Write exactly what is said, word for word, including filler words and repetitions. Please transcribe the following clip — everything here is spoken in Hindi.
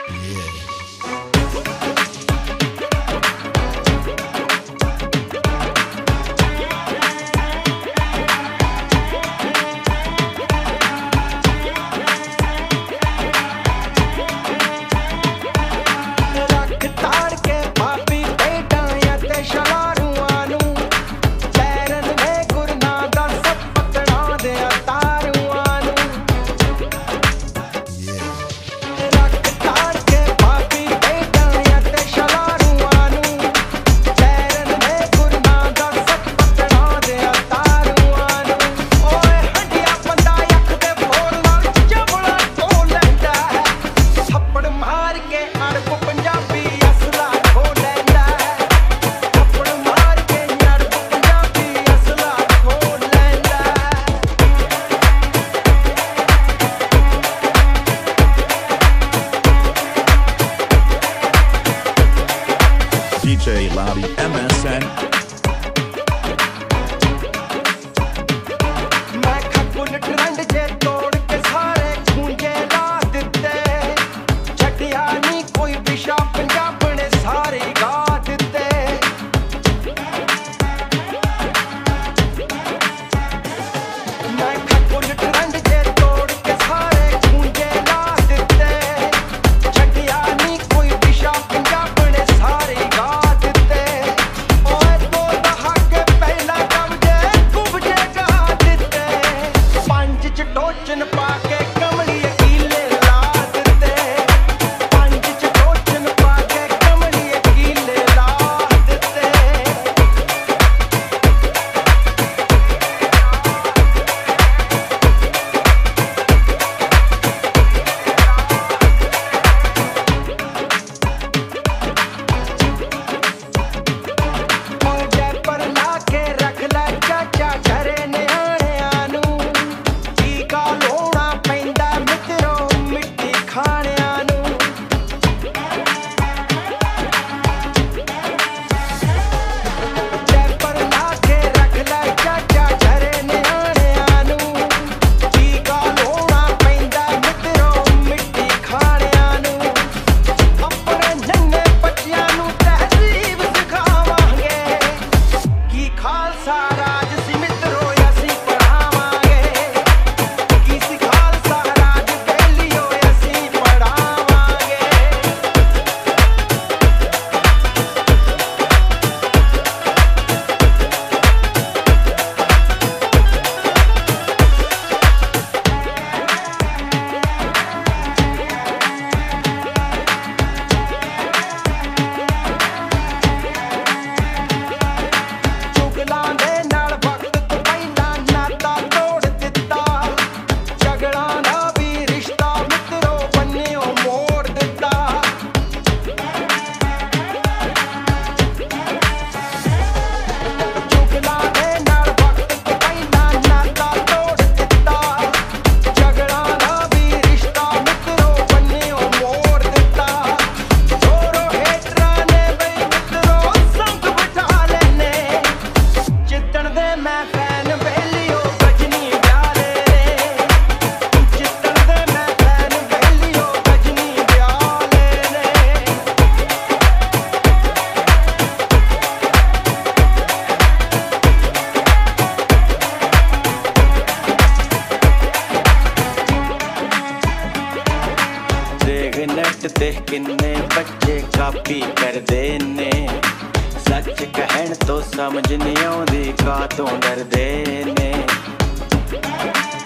D J Loudy M S N मैं खकुल ट्रेंड जे तोड़ के सारे गूंजे ला दिते छटिया नी कोई दिशा पंजाब ने सारे गा दिते मैं खकुल ट्रेंड जे तोड़ के सारे गूंजे ला दिते छटिया नी कोई दिशा पंजाब ने सारे गा टोचन पाके कमली कीले ला दिते पंज च टोचन पाके कमली कीले ला दिते मोढे पर लाके रख ला चाचा घरे ने नेट ते किन्ने बच्चे कापी करदे ने सच कहण तो समझ नहीं आउंदी का तो डरदे ने।